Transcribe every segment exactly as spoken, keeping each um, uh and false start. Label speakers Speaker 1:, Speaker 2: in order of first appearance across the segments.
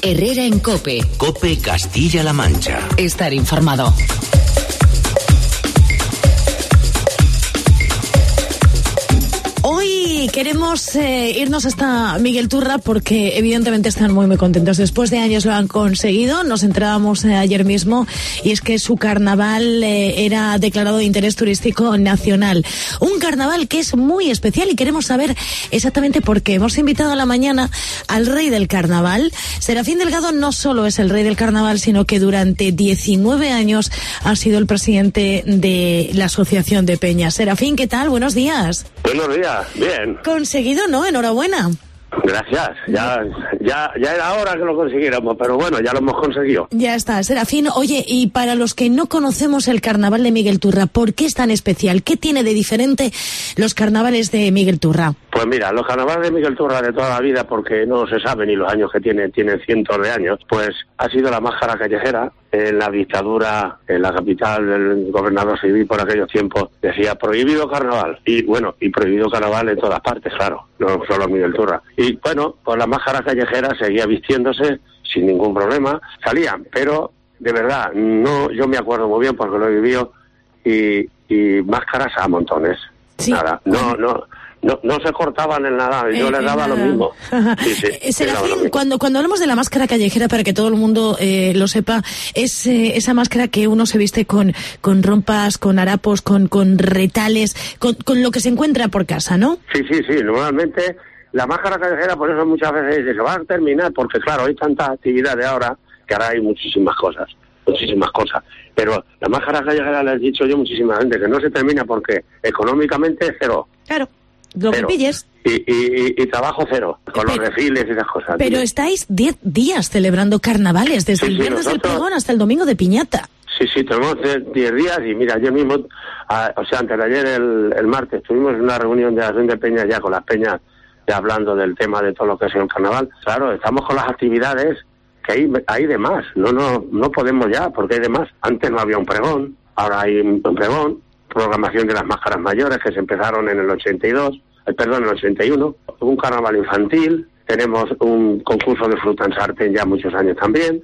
Speaker 1: Herrera en COPE.
Speaker 2: COPE Castilla-La Mancha.
Speaker 1: Estar informado. Hoy queremos eh, irnos hasta Miguel Turra porque evidentemente están muy muy contentos. Después de años lo han conseguido. Nos enterábamos eh, ayer mismo y es que su carnaval eh, era declarado de interés turístico nacional. Un carnaval que es muy especial y queremos saber exactamente por qué. Hemos invitado a la mañana al rey del carnaval. Serafín Delgado no solo es el rey del carnaval, sino que durante diecinueve años ha sido el presidente de la Asociación de Peñas. Serafín, ¿qué tal? Buenos días.
Speaker 3: Buenos días, bien.
Speaker 1: Conseguido, ¿no? Enhorabuena.
Speaker 3: Gracias, ya, ya, ya era hora que lo consiguiéramos, pero bueno, ya lo hemos conseguido.
Speaker 1: Ya está, Serafín. Oye, y para los que no conocemos el carnaval de Miguel Turra, ¿por qué es tan especial? ¿Qué tiene de diferente los carnavales de Miguel Turra?
Speaker 3: Pues mira, los carnavales de Miguel Turra de toda la vida, porque no se sabe ni los años que tiene, tienen cientos de años, pues ha sido la máscara callejera. En la dictadura, en la capital, del gobernador civil por aquellos tiempos decía prohibido carnaval. Y bueno, y prohibido carnaval en todas partes, claro, no solo en Miguel Turra. Y bueno, pues la máscara callejera seguía vistiéndose sin ningún problema, salían, pero de verdad, no, yo me acuerdo muy bien porque lo he vivido, y, y máscaras a montones. Sí. Nada, no, no. No, no se cortaban en nada, yo eh, les daba lo mismo. Sí, sí,
Speaker 1: Serafín, cuando, cuando hablamos de la máscara callejera, para que todo el mundo eh, lo sepa, es eh, esa máscara que uno se viste con, con rompas, con harapos, con, con retales, con, con lo que se encuentra por casa, ¿no?
Speaker 3: Sí, sí, sí, normalmente la máscara callejera, por eso muchas veces se va a terminar, porque claro, hay tantas actividades ahora, que ahora hay muchísimas cosas, muchísimas cosas. Pero la máscara callejera, le he dicho yo muchísima gente, que no se termina porque económicamente es cero.
Speaker 1: Claro. Lo que pilles.
Speaker 3: Y, y, y, y trabajo cero, con pero, los desfiles y esas cosas.
Speaker 1: Pero ¿sí? Estáis diez días celebrando carnavales, desde sí, el viernes sí, nosotros, del pregón hasta el domingo de piñata.
Speaker 3: Sí, sí, tenemos diez días y mira, ayer mismo, a, o sea, antes de ayer, el, el martes, tuvimos una reunión de la Asociación de Peñas ya con las peñas, ya hablando del tema de todo lo que es el carnaval. Claro, estamos con las actividades que hay, hay de más, no, no, no podemos ya, porque hay de más. Antes no había un pregón, ahora hay un pregón. Programación de las máscaras mayores que se empezaron en el ochenta y dos, eh, perdón, en el ochenta y uno, un carnaval infantil, tenemos un concurso de fruta en sartén ya muchos años también,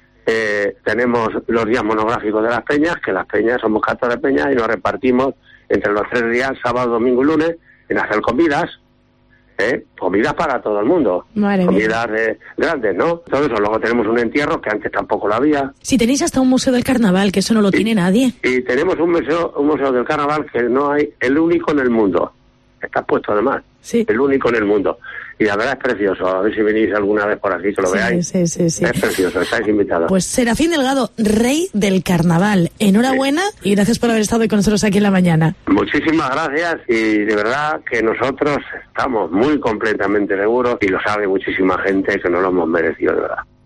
Speaker 3: eh, tenemos los días monográficos de las peñas, que las peñas somos catorce peñas y nos repartimos entre los tres días, sábado, domingo y lunes, en hacer comidas, ¿eh? Comidas para todo el mundo, Madre comidas de, grandes, ¿no? Todo eso. Luego tenemos un entierro que antes tampoco lo había.
Speaker 1: Si tenéis hasta un museo del carnaval, que eso no lo y, tiene nadie.
Speaker 3: Y tenemos un museo, un museo del carnaval que no hay, el único en el mundo. Está puesto además, sí. El único en el mundo. Y la verdad es precioso. A ver si venís alguna vez por aquí, que lo
Speaker 1: sí,
Speaker 3: veáis.
Speaker 1: Sí, sí, sí.
Speaker 3: Es precioso, estáis invitados.
Speaker 1: Pues Serafín Delgado, rey del carnaval. Enhorabuena sí. Y gracias por haber estado hoy con nosotros aquí en la mañana.
Speaker 3: Muchísimas gracias y de verdad que nosotros estamos muy completamente seguros y lo sabe muchísima gente que no lo hemos merecido, de verdad.